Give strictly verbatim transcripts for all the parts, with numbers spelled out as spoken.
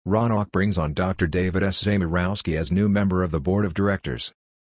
Ronoc brings on Doctor David S. Zamierowski as new member of the board of directors.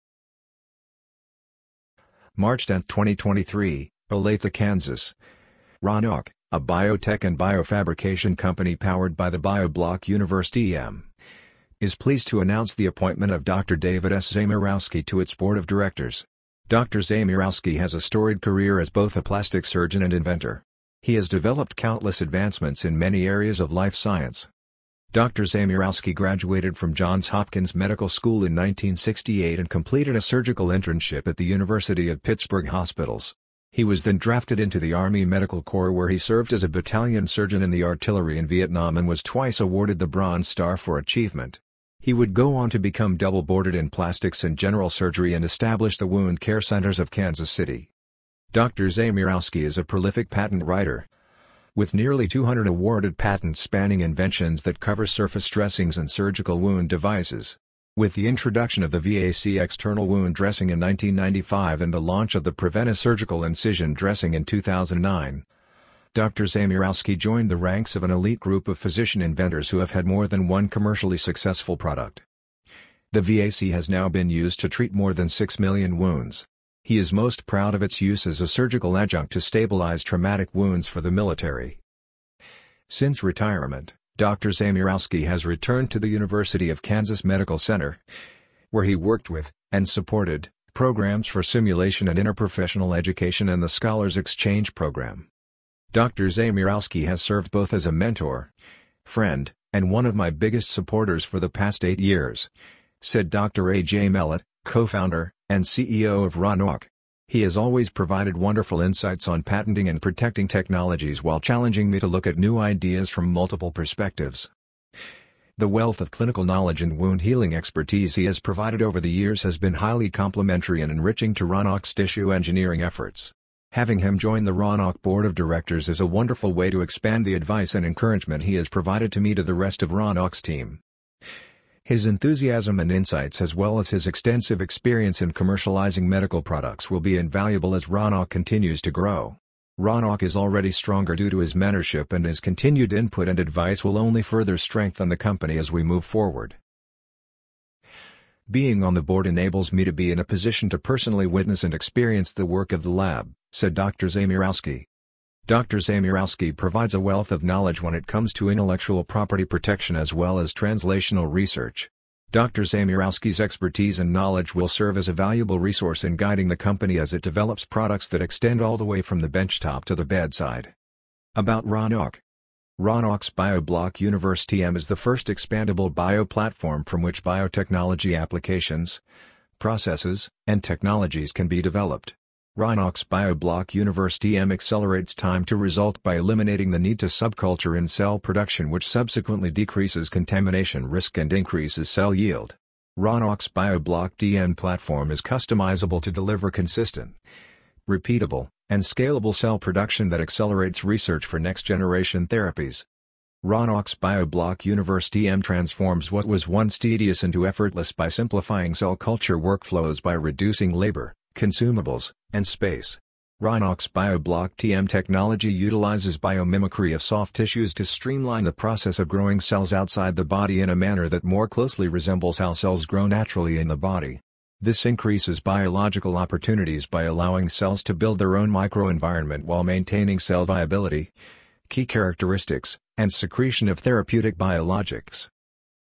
March tenth twenty twenty-three, Olathe, Kansas. Ronoc, a biotech and biofabrication company powered by the BioBlock University E M, is pleased to announce the appointment of Doctor David S. Zamierowski to its board of directors. Doctor Zamierowski has a storied career as both a plastic surgeon and inventor. He has developed countless advancements in many areas of life science. Doctor Zamierowski graduated from Johns Hopkins Medical School in nineteen sixty-eight and completed a surgical internship at the University of Pittsburgh Hospitals. He was then drafted into the Army Medical Corps, where he served as a battalion surgeon in the artillery in Vietnam and was twice awarded the Bronze Star for achievement. He would go on to become double-boarded in plastics and general surgery and establish the Wound Care Centers of Kansas City. Doctor Zamierowski is a prolific patent writer, with nearly two hundred awarded patents spanning inventions that cover surface dressings and surgical wound devices. With the introduction of the V A C external wound dressing in nineteen ninety-five and the launch of the Prevena surgical incision dressing in two thousand nine, Doctor Zamierowski joined the ranks of an elite group of physician inventors who have had more than one commercially successful product. The V A C has now been used to treat more than six million wounds. He is most proud of its use as a surgical adjunct to stabilize traumatic wounds for the military. Since retirement, Doctor Zamierowski has returned to the University of Kansas Medical Center, where he worked with, and supported, programs for simulation and interprofessional education and the Scholars Exchange Program. Doctor Zamierowski has served both as a mentor, friend, and one of my biggest supporters for the past eight years, said Doctor A J Mellett, co-founder and C E O of Ronoc. He has always provided wonderful insights on patenting and protecting technologies while challenging me to look at new ideas from multiple perspectives. The wealth of clinical knowledge and wound healing expertise he has provided over the years has been highly complementary and enriching to Ronoc's tissue engineering efforts. Having him join the Ronoc board of directors is a wonderful way to expand the advice and encouragement he has provided to me to the rest of Ronoc's team. His enthusiasm and insights, as well as his extensive experience in commercializing medical products, will be invaluable as Ronoc continues to grow. Ronoc is already stronger due to his mentorship, and his continued input and advice will only further strengthen the company as we move forward. Being on the board enables me to be in a position to personally witness and experience the work of the lab, said Doctor Zamierowski. Doctor Zamierowski provides a wealth of knowledge when it comes to intellectual property protection as well as translational research. Doctor Zamierowski's expertise and knowledge will serve as a valuable resource in guiding the company as it develops products that extend all the way from the benchtop to the bedside. About Ronoc. Ronoc's BioBlock University M is the first expandable bioplatform from which biotechnology applications, processes, and technologies can be developed. Ronoc's BioBlock University M accelerates time to result by eliminating the need to subculture in cell production, which subsequently decreases contamination risk and increases cell yield. Ronoc's BioBlock D N platform is customizable to deliver consistent, repeatable, and scalable cell production that accelerates research for next-generation therapies. Ronoc's BioBlock University M transforms what was once tedious into effortless by simplifying cell culture workflows by reducing labor, consumables, and space. Ronoc's BioBlock T M technology utilizes biomimicry of soft tissues to streamline the process of growing cells outside the body in a manner that more closely resembles how cells grow naturally in the body. This increases biological opportunities by allowing cells to build their own microenvironment while maintaining cell viability, key characteristics, and secretion of therapeutic biologics.